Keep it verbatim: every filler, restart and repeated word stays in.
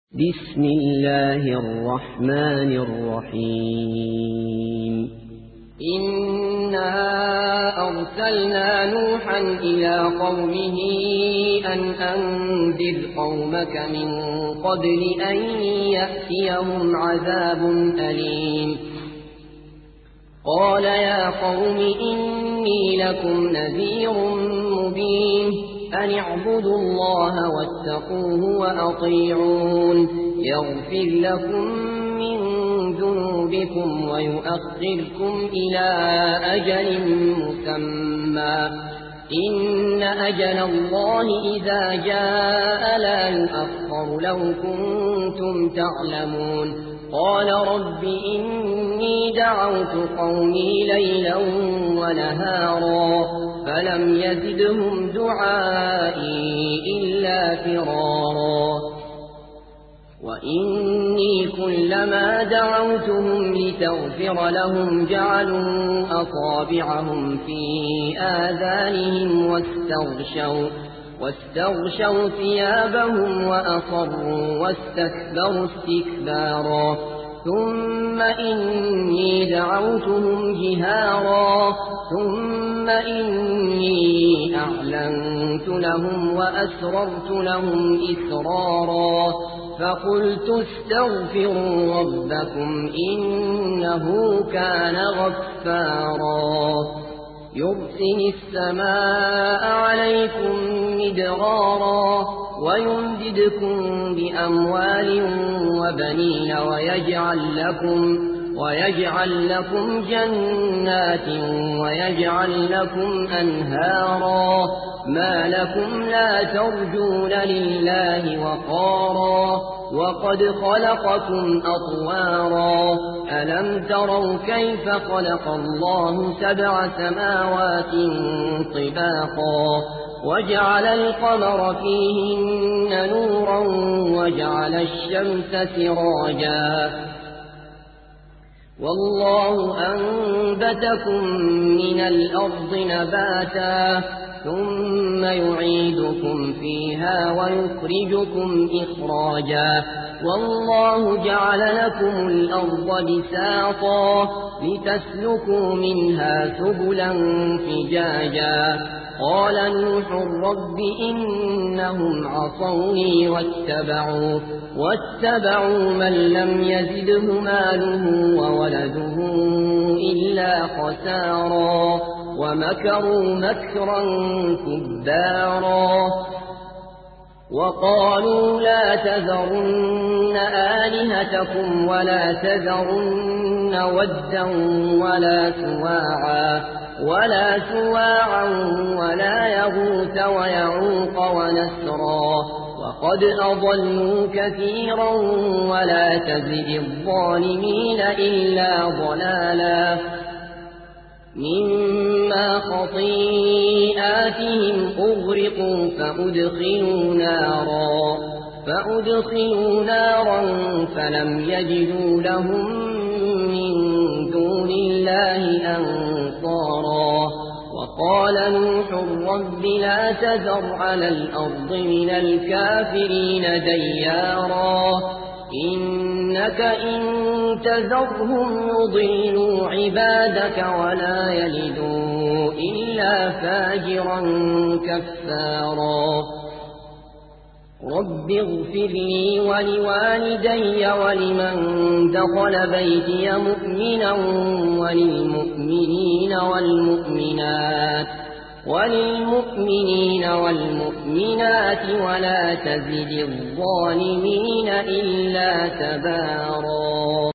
بسم الله الرحمن الرحيم إنا أرسلنا نوحا إلى قومه أن أنذر قومك من قبل أن يأتيهم عذاب أليم قال يا قوم إني لكم نذير مبين أن اعبدوا الله واتقوه وأطيعون يغفر لكم من ذنوبكم ويؤخركم إلى أجل مسمى إن أجل الله إذا جاء لا يؤخر لو كنتم تعلمون قال رب إني دعوت قومي ليلا ونهارا فلم يزدهم دعائي إلا فرارا وإني كلما دعوتهم لتغفر لهم جعلوا أصابعهم في آذانهم واستغشوا واستغشوا ثيابهم وأصروا واستكبروا استكبارا ثم إني دعوتهم جهارا ثم إني أعلنت لهم وأسررت لهم إسرارا فقلت استغفروا ربكم إنه كان غفارا يرسل السماء عليكم مدرارا ويمددكم بأموال وبنين ويجعل لكم ويجعل لكم جنات ويجعل لكم أنهارا ما لكم لا ترجون لله وقارا وقد خلقكم أطوارا ألم تروا كيف خلق الله سبع سماوات طباقا وجعل القمر فيهن نورا وجعل الشمس سراجا والله أنبتكم من الأرض نباتا ثم يعيدكم فيها ويخرجكم إخراجا والله جعل لكم الأرض بساطا لتسلكوا منها سبلا فجاجا قال نوح رب إنهم عصوني واتبعوا واتبعوا من لم يزده ماله وولده إلا خسارا ومكروا مكرا كبارا وقالوا لا تذرن آلهتكم ولا تذرن ودا ولا سواعا ولا سواعا ولا يغوث ويعوق ونسرا وقد أضلوا كثيرا ولا تزد الظالمين إلا ضلالا مما خطيئاتهم أغرقوا فأدخلوا نارا فأدخلوا نارا فلم يجدوا لهم من دون الله أنصارا وقال نوح رب لا تذر على الأرض من الكافرين ديارا إنك إن تذرهم يضلوا عبادك ولا يلدوا إلا فاجرا كفارا رب اغفر لي ولوالدي ولمن دخل بيتي مؤمنا وللمؤمنين والمؤمنات وللمؤمنين والمؤمنات ولا تزد الظالمين إلا تبارا